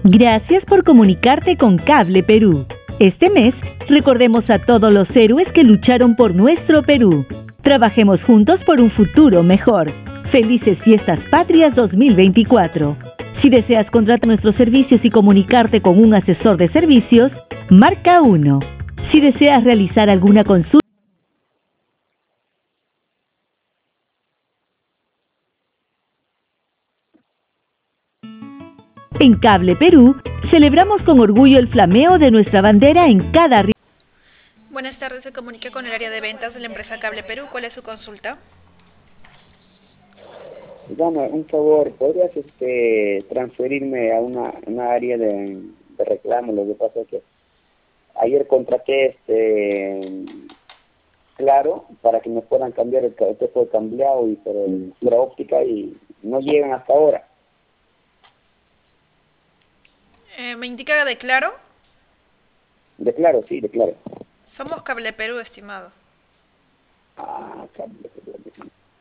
Gracias por comunicarte con Cable Perú. Este mes, recordemos a todos los héroes que lucharon por nuestro Perú. Trabajemos juntos por un futuro mejor. Felices Fiestas Patrias 2024. Si deseas contratar nuestros servicios y comunicarte con un asesor de servicios, marca 1. Si deseas realizar alguna consulta, en Cable Perú, celebramos con orgullo el flameo de nuestra bandera en cada rincón. Buenas tardes, se comunica con el área de ventas de la empresa Cable Perú. ¿Cuál es su consulta? Dame un favor, ¿podrías transferirme a una área de reclamo? Lo que pasa es que ayer contraté Claro para que me puedan cambiar el tipo de cableado y por el fibra óptica y no llegan hasta ahora. ¿Me indica de Claro? De Claro, sí, de Claro. Somos Cable Perú, estimado. Ah, cable.